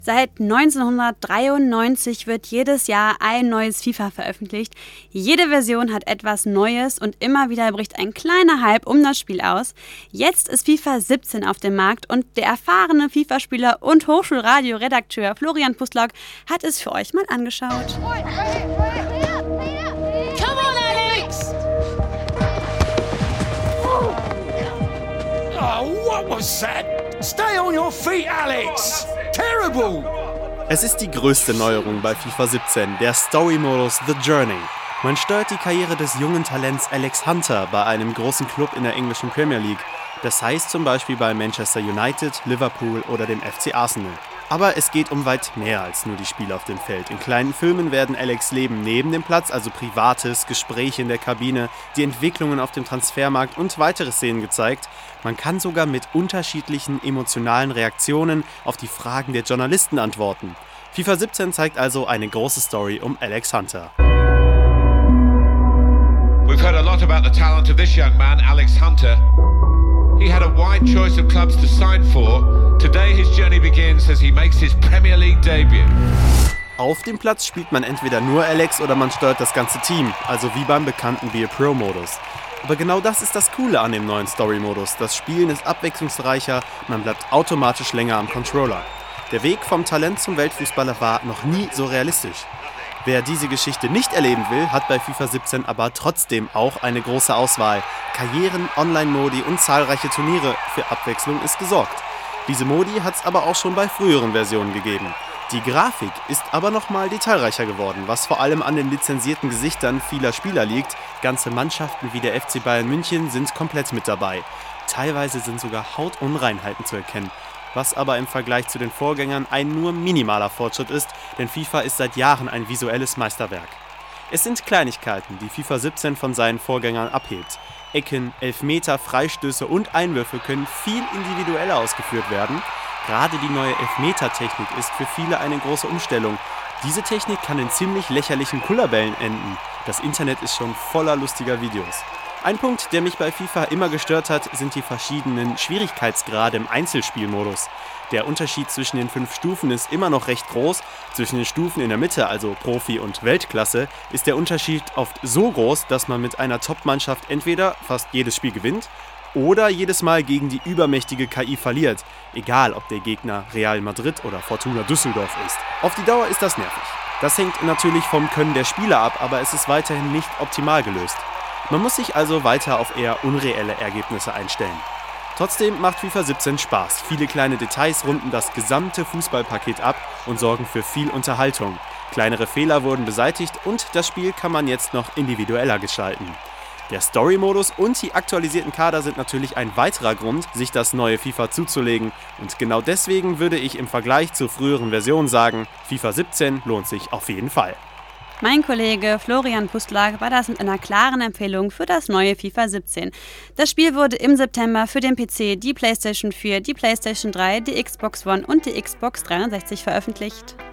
Seit 1993 wird jedes Jahr ein neues FIFA veröffentlicht. Jede Version hat etwas Neues und immer wieder bricht ein kleiner Hype um das Spiel aus. Jetzt ist FIFA 17 auf dem Markt und der erfahrene FIFA-Spieler und Hochschulradio-Redakteur Florian Pustlauk hat es für euch mal angeschaut. Come on, Alex! Oh, what was that? Stay on your feet, Alex! Terrible! Es ist die größte Neuerung bei FIFA 17, der Story-Modus The Journey. Man steuert die Karriere des jungen Talents Alex Hunter bei einem großen Club in der englischen Premier League. Das heißt zum Beispiel bei Manchester United, Liverpool oder dem FC Arsenal. Aber es geht um weit mehr als nur die Spiele auf dem Feld. In kleinen Filmen werden Alex' Leben neben dem Platz, also Privates, Gespräche in der Kabine, die Entwicklungen auf dem Transfermarkt und weitere Szenen gezeigt. Man kann sogar mit unterschiedlichen emotionalen Reaktionen auf die Fragen der Journalisten antworten. FIFA 17 zeigt also eine große Story um Alex Hunter. We've heard a lot about the talent of this young man, Alex Hunter. He had a wide choice of clubs to sign for. Today his journey begins as he makes his Premier League debut. Auf dem Platz spielt man entweder nur Alex oder man steuert das ganze Team, also wie beim bekannten Be a Pro-Modus. Aber genau das ist das Coole an dem neuen Story-Modus. Das Spielen ist abwechslungsreicher, man bleibt automatisch länger am Controller. Der Weg vom Talent zum Weltfußballer war noch nie so realistisch. Wer diese Geschichte nicht erleben will, hat bei FIFA 17 aber trotzdem auch eine große Auswahl. Karrieren, Online-Modi und zahlreiche Turniere. Für Abwechslung ist gesorgt. Diese Modi hat es aber auch schon bei früheren Versionen gegeben. Die Grafik ist aber nochmal detailreicher geworden, was vor allem an den lizenzierten Gesichtern vieler Spieler liegt. Ganze Mannschaften wie der FC Bayern München sind komplett mit dabei. Teilweise sind sogar Hautunreinheiten zu erkennen. Was aber im Vergleich zu den Vorgängern ein nur minimaler Fortschritt ist, denn FIFA ist seit Jahren ein visuelles Meisterwerk. Es sind Kleinigkeiten, die FIFA 17 von seinen Vorgängern abhebt. Ecken, Elfmeter, Freistöße und Einwürfe können viel individueller ausgeführt werden. Gerade die neue Elfmeter-Technik ist für viele eine große Umstellung. Diese Technik kann in ziemlich lächerlichen Kullerbällen enden. Das Internet ist schon voller lustiger Videos. Ein Punkt, der mich bei FIFA immer gestört hat, sind die verschiedenen Schwierigkeitsgrade im Einzelspielmodus. Der Unterschied zwischen den 5 Stufen ist immer noch recht groß. Zwischen den Stufen in der Mitte, also Profi und Weltklasse, ist der Unterschied oft so groß, dass man mit einer Top-Mannschaft entweder fast jedes Spiel gewinnt oder jedes Mal gegen die übermächtige KI verliert. Egal, ob der Gegner Real Madrid oder Fortuna Düsseldorf ist. Auf die Dauer ist das nervig. Das hängt natürlich vom Können der Spieler ab, aber es ist weiterhin nicht optimal gelöst. Man muss sich also weiter auf eher unreelle Ergebnisse einstellen. Trotzdem macht FIFA 17 Spaß. Viele kleine Details runden das gesamte Fußballpaket ab und sorgen für viel Unterhaltung. Kleinere Fehler wurden beseitigt und das Spiel kann man jetzt noch individueller gestalten. Der Story-Modus und die aktualisierten Kader sind natürlich ein weiterer Grund, sich das neue FIFA zuzulegen. Und genau deswegen würde ich im Vergleich zur früheren Version sagen, FIFA 17 lohnt sich auf jeden Fall. Mein Kollege Florian Pustlauk war das mit einer klaren Empfehlung für das neue FIFA 17. Das Spiel wurde im September für den PC, die PlayStation 4, die PlayStation 3, die Xbox One und die Xbox 360 veröffentlicht.